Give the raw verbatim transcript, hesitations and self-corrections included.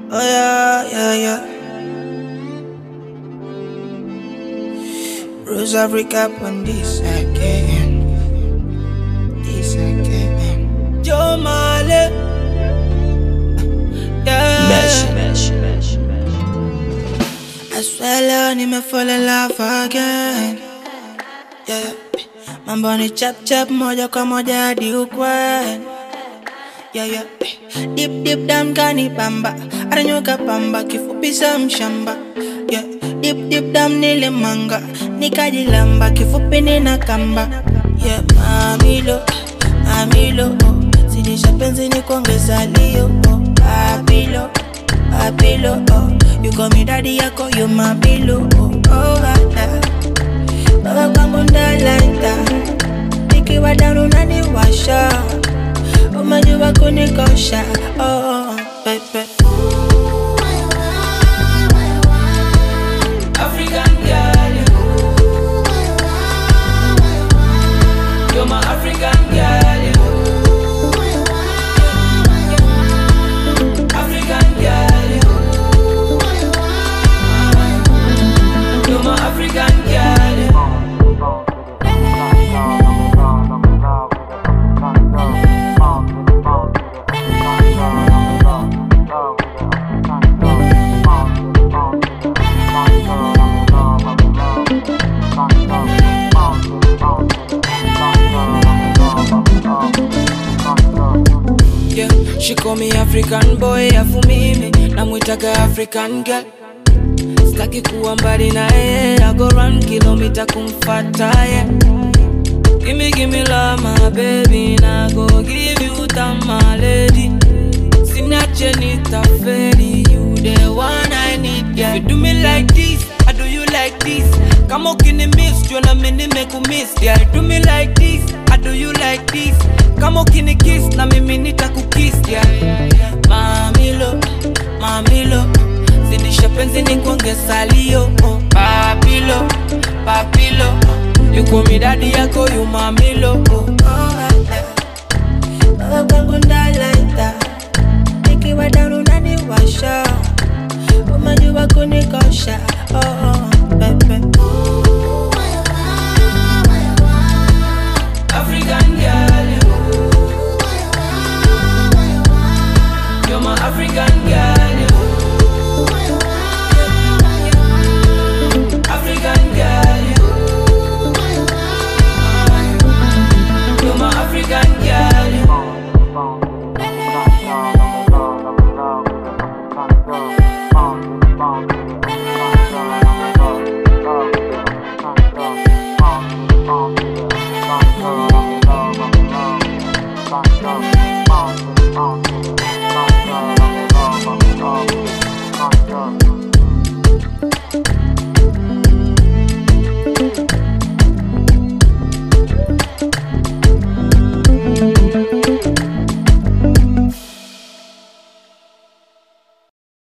Oh yeah, yeah, yeah. Rose Africa on this again. This again. Joe Male. Yeah. Mesh, mesh, mesh, mesh. I swear leo nime fall in love again. Yeah. Mambo ni chap chap moja kwa moja hadi ukweni. Yeah, yeah. Deep deep down kani pamba, aranyoka pamba kifupisha mshamba. Yeah. Deep deep down nilimanga, nikajilamba kifupi nina kamba. Yeah, mamilo, mamilo, oh. Zidisha penzi ni kuongeza lio, oh. Papilo, papilo, oh. You call me daddy yako, you my pillow, oh. Oh, gata, baba kwangu ndalaita, nikiwa down unaniwasha. Umejua kunikosha, oh, baby. African girl, you're my African girl. African girl, you're my African girl. She call me African boy, afu mimi namwitaka African girl. Staki kuwa mbali na yeye, I go run kilomita kumfata ye. Gimme gimme love my baby, na go give you time my lady. Sinache nitafeli, you the one I need, yeah. You do me like this, I do you like this. Kama ukini miss, jona mimi nimekumiss, yeah. You do me like this, I do you like this. Kama ukini kiss, na mimi nitakukiss, yeah. Mamilo, mamilo, zidisha penzi ni kuongeza lio, oh. Papilo, papilo, you call me daddy yako, you mamilo, oh. Baba kwangu ndalaita, nikiwa down unaniwasha. Umejua kunikosha, oh, oh.